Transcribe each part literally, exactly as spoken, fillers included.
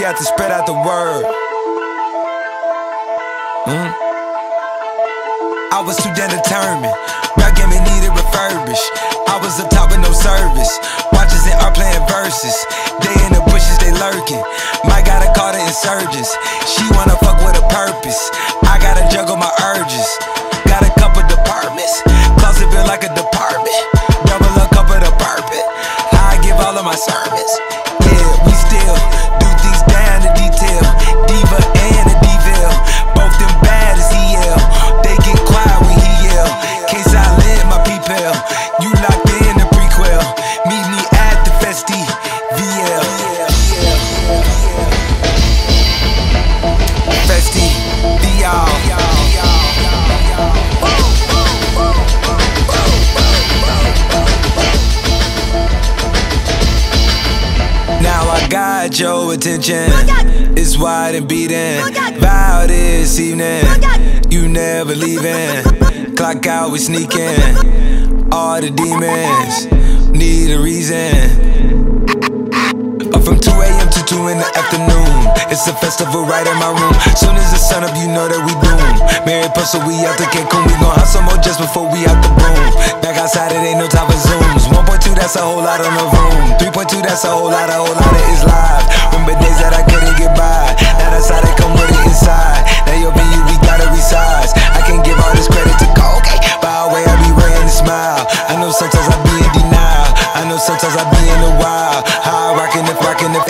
have to spread out the word. Mm. I was too damn determined. Rap game needed refurbished. I was up top with no service. Watches and art playing verses. They in the bushes, they lurking. Might gotta call the insurgents. She wanna fuck with a purpose. I gotta juggle my urges. Got a couple departments. Closet built like a department. Double a cup of the purpose. I give all of my sermons. Yeah, we still do things down to detail. Diva and a Deville. Both them bad as E L. They get quiet when he yell. Case I lend my people. You locked in the prequel. Meet me at the Festi V L. Festi V L. Now I got your attention. It's wide and beating. Vow this evening, you never leaving. Clock out, we sneaking. All the demons need a reason. Up from two A M to two in the afternoon. It's a festival right in my room. Soon as the sun up, you know that we doomed. Mary Puzzle, we out to Cancun. We gon' have some more just before we out the broom. Back outside, it ain't no time for zooms. one point two, that's a whole lot on the room. three point two, that's a whole lot, a whole lot of it's live. Remember days that I couldn't get by. Now that's how they come with it inside. Now your venue, we gotta resize. I can't give all this credit to Koke. By the way, I be wearing a smile. I know sometimes I be in denial. I know sometimes I be in the wild. How I rockin' if rockin' if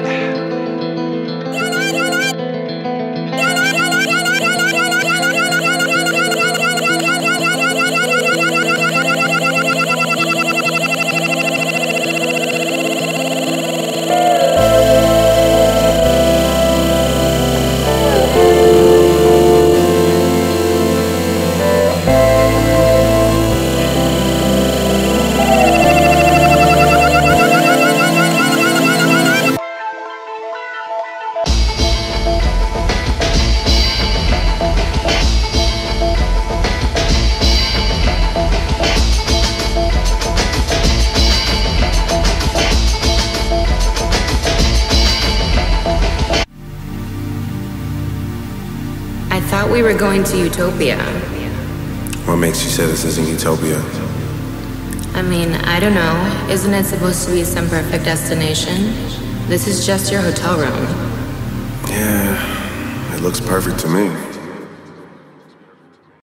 We were going to Utopia. What makes you say this isn't Utopia? I mean, I don't know. Isn't it supposed to be some perfect destination? This is just your hotel room. Yeah, it looks perfect to me.